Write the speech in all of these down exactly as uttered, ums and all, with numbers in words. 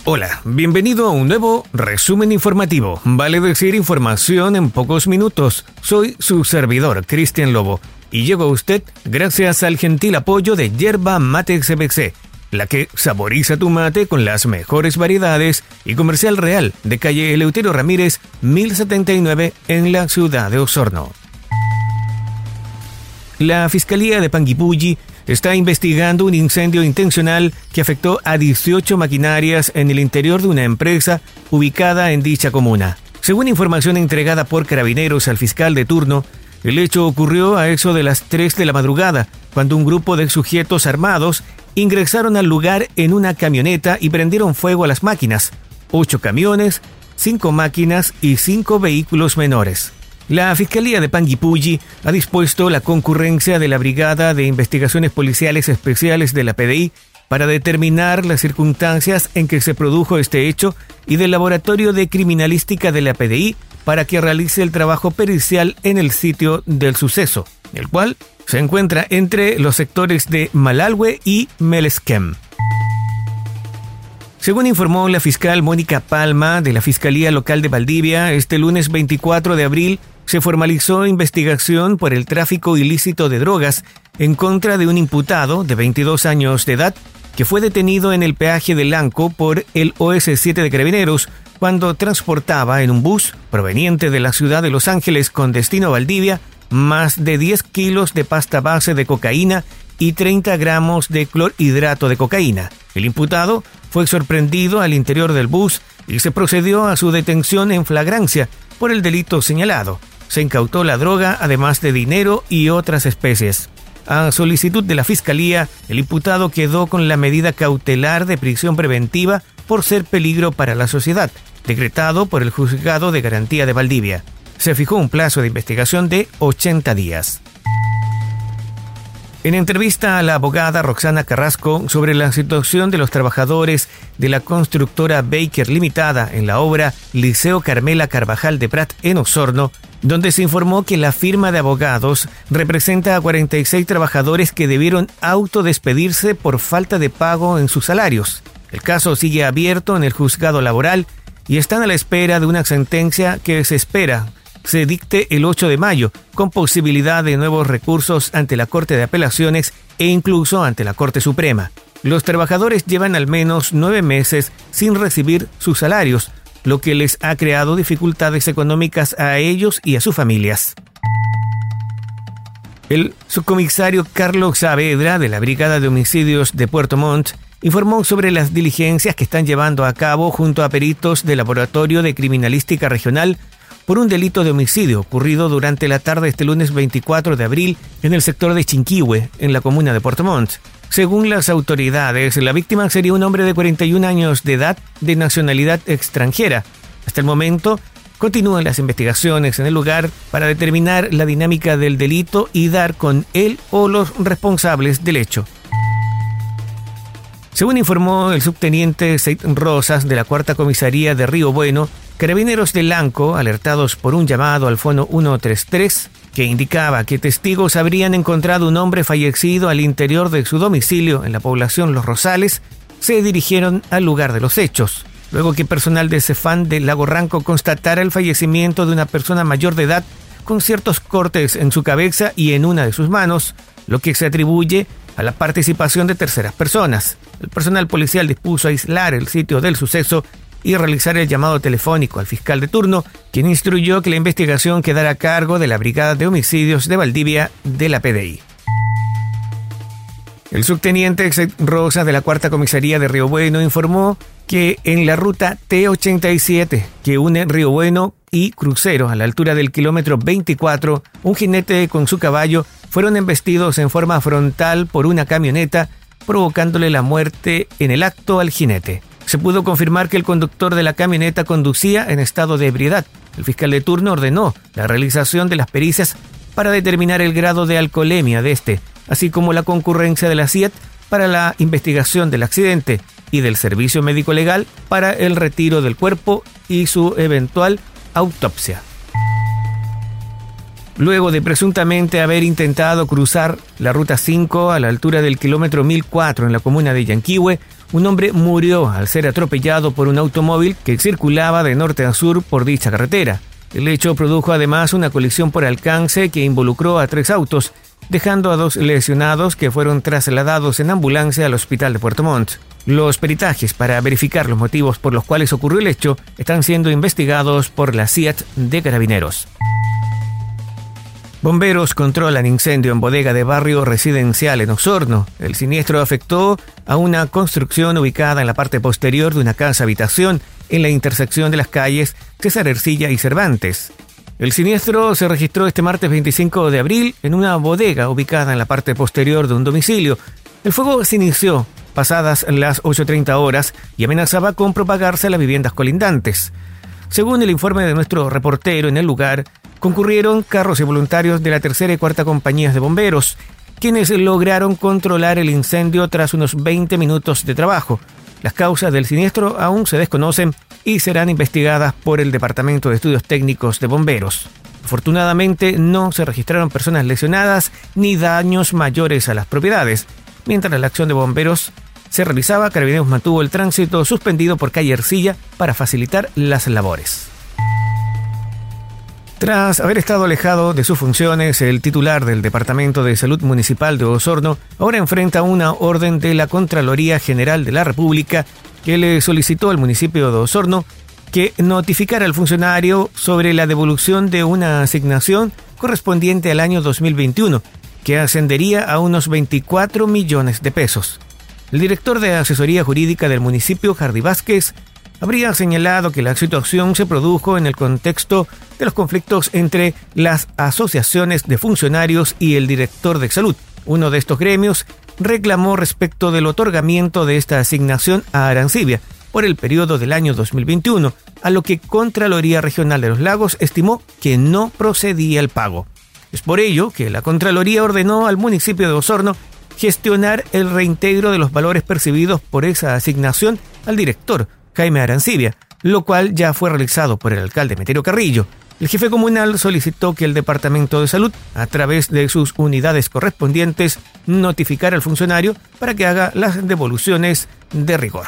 Hola, bienvenido a un nuevo resumen informativo. Vale decir información en pocos minutos. Soy su servidor, Cristian Lobo, y llego a usted gracias al gentil apoyo de Yerba Mate C B C, la que saboriza tu mate con las mejores variedades, y Comercial Real de calle Eleuterio Ramírez, mil setenta y nueve en la ciudad de Osorno. La Fiscalía de Panguipulli está investigando un incendio intencional que afectó a dieciocho maquinarias en el interior de una empresa ubicada en dicha comuna. Según información entregada por Carabineros al fiscal de turno, el hecho ocurrió a eso de las tres de la madrugada, cuando un grupo de sujetos armados ingresaron al lugar en una camioneta y prendieron fuego a las máquinas, ocho camiones, cinco máquinas y cinco vehículos menores. La Fiscalía de Panguipulli ha dispuesto la concurrencia de la Brigada de Investigaciones Policiales Especiales de la P D I para determinar las circunstancias en que se produjo este hecho y del Laboratorio de Criminalística de la P D I para que realice el trabajo pericial en el sitio del suceso, el cual se encuentra entre los sectores de Malalhue y Melesquem. Según informó la fiscal Mónica Palma de la Fiscalía Local de Valdivia, este lunes veinticuatro de abril se formalizó investigación por el tráfico ilícito de drogas en contra de un imputado de veintidós años de edad que fue detenido en el peaje de Lanco por el O S siete de Carabineros cuando transportaba en un bus proveniente de la ciudad de Los Ángeles con destino a Valdivia más de diez kilos de pasta base de cocaína y treinta gramos de clorhidrato de cocaína. El imputado fue sorprendido al interior del bus y se procedió a su detención en flagrancia por el delito señalado. Se incautó la droga, además de dinero y otras especies. A solicitud de la Fiscalía, el imputado quedó con la medida cautelar de prisión preventiva por ser peligro para la sociedad, decretado por el Juzgado de Garantía de Valdivia. Se fijó un plazo de investigación de ochenta días. En entrevista a la abogada Roxana Carrasco sobre la situación de los trabajadores de la constructora Baker Limitada en la obra Liceo Carmela Carvajal de Prat en Osorno, donde se informó que la firma de abogados representa a cuarenta y seis trabajadores que debieron autodespedirse por falta de pago en sus salarios. El caso sigue abierto en el juzgado laboral y están a la espera de una sentencia que se espera se dicte el ocho de mayo, con posibilidad de nuevos recursos ante la Corte de Apelaciones e incluso ante la Corte Suprema. Los trabajadores llevan al menos nueve meses sin recibir sus salarios, lo que les ha creado dificultades económicas a ellos y a sus familias. El subcomisario Carlos Saavedra, de la Brigada de Homicidios de Puerto Montt, informó sobre las diligencias que están llevando a cabo junto a peritos del Laboratorio de Criminalística Regional por un delito de homicidio ocurrido durante la tarde este lunes veinticuatro de abril en el sector de Chinquihue, en la comuna de Puerto Montt. Según las autoridades, la víctima sería un hombre de cuarenta y un años de edad de nacionalidad extranjera. Hasta el momento, continúan las investigaciones en el lugar para determinar la dinámica del delito y dar con él o los responsables del hecho. Según informó el subteniente Seid Rosas de la Cuarta Comisaría de Río Bueno, Carabineros de Lanco, alertados por un llamado al fono ciento treinta y tres, que indicaba que testigos habrían encontrado un hombre fallecido al interior de su domicilio en la población Los Rosales, se dirigieron al lugar de los hechos. Luego que personal de Cefán de Lago Ranco constatara el fallecimiento de una persona mayor de edad con ciertos cortes en su cabeza y en una de sus manos, lo que se atribuye a la participación de terceras personas. El personal policial dispuso aislar el sitio del suceso y realizar el llamado telefónico al fiscal de turno, quien instruyó que la investigación quedara a cargo de la Brigada de Homicidios de Valdivia de la P D I. El subteniente Seid Rosas de la Cuarta Comisaría de Río Bueno informó que en la ruta T ochenta y siete, que une Río Bueno y Crucero a la altura del kilómetro veinticuatro, un jinete con su caballo fueron embestidos en forma frontal por una camioneta, provocándole la muerte en el acto al jinete. Se pudo confirmar que el conductor de la camioneta conducía en estado de ebriedad. El fiscal de turno ordenó la realización de las pericias para determinar el grado de alcoholemia de este, así como la concurrencia de la C I A T para la investigación del accidente y del servicio médico legal para el retiro del cuerpo y su eventual autopsia. Luego de presuntamente haber intentado cruzar la ruta cinco a la altura del kilómetro mil cuatro en la comuna de Yanquihue, un hombre murió al ser atropellado por un automóvil que circulaba de norte a sur por dicha carretera. El hecho produjo además una colisión por alcance que involucró a tres autos, dejando a dos lesionados que fueron trasladados en ambulancia al hospital de Puerto Montt. Los peritajes para verificar los motivos por los cuales ocurrió el hecho están siendo investigados por la C I A T de Carabineros. Bomberos controlan incendio en bodega de barrio residencial en Osorno. El siniestro afectó a una construcción ubicada en la parte posterior de una casa-habitación en la intersección de las calles César Ercilla y Cervantes. El siniestro se registró este martes veinticinco de abril en una bodega ubicada en la parte posterior de un domicilio. El fuego se inició pasadas las ocho treinta horas y amenazaba con propagarse a las viviendas colindantes. Según el informe de nuestro reportero en el lugar, concurrieron carros y voluntarios de la tercera y cuarta compañías de bomberos, quienes lograron controlar el incendio tras unos veinte minutos de trabajo. Las causas del siniestro aún se desconocen y serán investigadas por el Departamento de Estudios Técnicos de Bomberos. Afortunadamente no se registraron personas lesionadas ni daños mayores a las propiedades. Mientras la acción de bomberos se realizaba, Carabineros mantuvo el tránsito suspendido por calle Ercilla para facilitar las labores. Tras haber estado alejado de sus funciones, el titular del Departamento de Salud Municipal de Osorno ahora enfrenta una orden de la Contraloría General de la República que le solicitó al municipio de Osorno que notificara al funcionario sobre la devolución de una asignación correspondiente al año dos mil veintiuno, que ascendería a unos veinticuatro millones de pesos. El director de asesoría jurídica del municipio, Jardy Vázquez, habría señalado que la situación se produjo en el contexto de los conflictos entre las asociaciones de funcionarios y el director de salud. Uno de estos gremios reclamó respecto del otorgamiento de esta asignación a Arancibia por el periodo del año dos mil veintiuno, a lo que Contraloría Regional de los Lagos estimó que no procedía el pago. Es por ello que la Contraloría ordenó al municipio de Osorno gestionar el reintegro de los valores percibidos por esa asignación al director, Jaime Arancibia, lo cual ya fue realizado por el alcalde Meterio Carrillo. El jefe comunal solicitó que el Departamento de Salud, a través de sus unidades correspondientes, notificara al funcionario para que haga las devoluciones de rigor.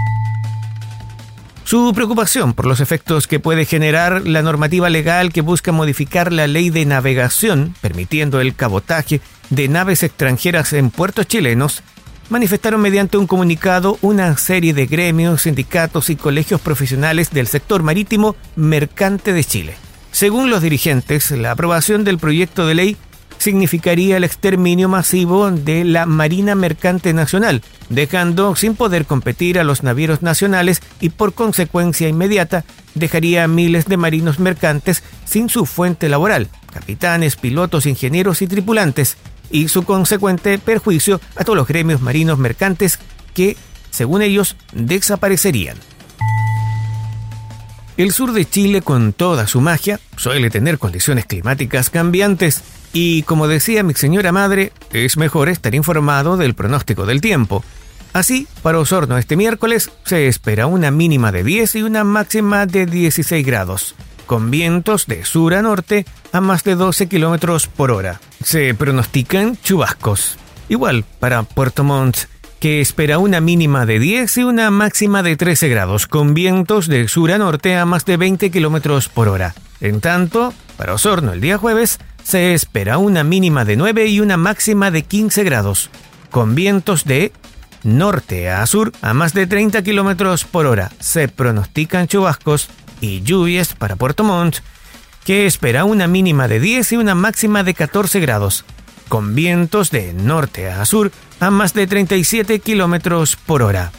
Su preocupación por los efectos que puede generar la normativa legal que busca modificar la ley de navegación, permitiendo el cabotaje de naves extranjeras en puertos chilenos, manifestaron mediante un comunicado una serie de gremios, sindicatos y colegios profesionales del sector marítimo mercante de Chile. Según los dirigentes, la aprobación del proyecto de ley significaría el exterminio masivo de la Marina Mercante Nacional, dejando sin poder competir a los navieros nacionales y por consecuencia inmediata dejaría a miles de marinos mercantes sin su fuente laboral, capitanes, pilotos, ingenieros y tripulantes, y su consecuente perjuicio a todos los gremios marinos mercantes que, según ellos, desaparecerían. El sur de Chile, con toda su magia, suele tener condiciones climáticas cambiantes y, como decía mi señora madre, es mejor estar informado del pronóstico del tiempo. Así, para Osorno este miércoles se espera una mínima de diez y una máxima de dieciséis grados, con vientos de sur a norte a más de doce kilómetros por hora. Se pronostican chubascos. Igual para Puerto Montt, que espera una mínima de diez y una máxima de trece grados, con vientos de sur a norte a más de veinte kilómetros por hora. En tanto, para Osorno el día jueves se espera una mínima de nueve y una máxima de quince grados, con vientos de norte a sur a más de treinta kilómetros por hora. Se pronostican chubascos y lluvias para Puerto Montt, que espera una mínima de diez y una máxima de catorce grados, con vientos de norte a sur a más de treinta y siete kilómetros por hora.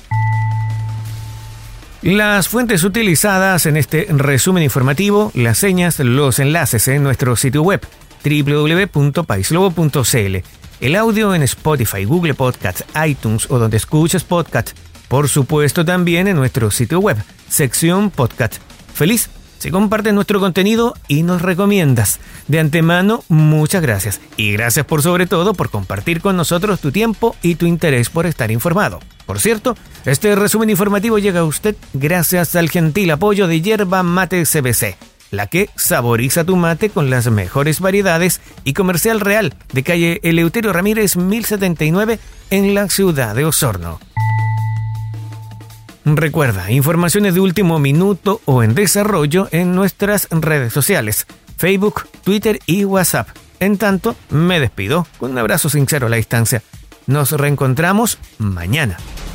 Las fuentes utilizadas en este resumen informativo, las señas, los enlaces en nuestro sitio web doble u doble u doble u punto paislobo punto c l, el audio en Spotify, Google Podcasts, iTunes o donde escuches podcast, por supuesto también en nuestro sitio web, sección podcast. Feliz si compartes nuestro contenido y nos recomiendas. De antemano, muchas gracias. Y gracias por sobre todo por compartir con nosotros tu tiempo y tu interés por estar informado. Por cierto, este resumen informativo llega a usted gracias al gentil apoyo de Yerba Mate C B C, la que saboriza tu mate con las mejores variedades, y Comercial Real de calle Eleuterio Ramírez mil setenta y nueve en la ciudad de Osorno. Recuerda, informaciones de último minuto o en desarrollo en nuestras redes sociales, Facebook, Twitter y WhatsApp. En tanto, me despido con un abrazo sincero a la distancia. Nos reencontramos mañana.